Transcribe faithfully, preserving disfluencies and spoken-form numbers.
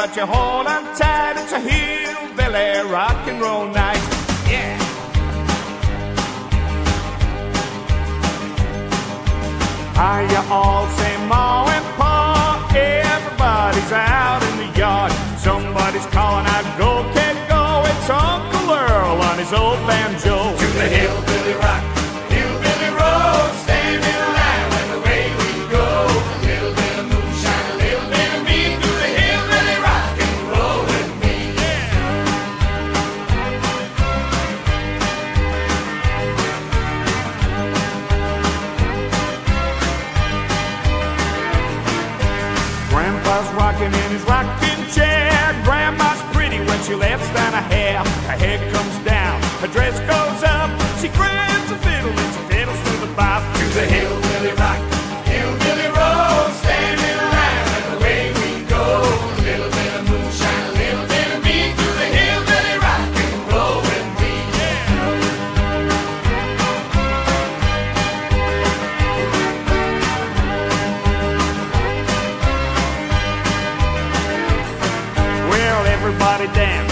but you hold on tight. It's a hillbilly rock and roll night. Yeah. Are you all say Ma and Pa? Everybody's out in the yard. Somebody's calling out, go, kid, go. It's Uncle Earl on his old banjo. To the hillbilly rock, hillbilly road, stand in line when the way we go. A little bit of moonshine, a little bit of me. To the hillbilly rock and roll with me. Grandpa's rocking in his rocking chair. Grandma's pretty when she lets down her hair. Her hair comes down, her dress goes up. She grabs a fiddle and she fiddles to the bop. To the hillbilly rock, hillbilly road, stand in line when the way we go. A little bit of moonshine, a little bit of me. To the hillbilly rock and roll with me. Well, everybody dance.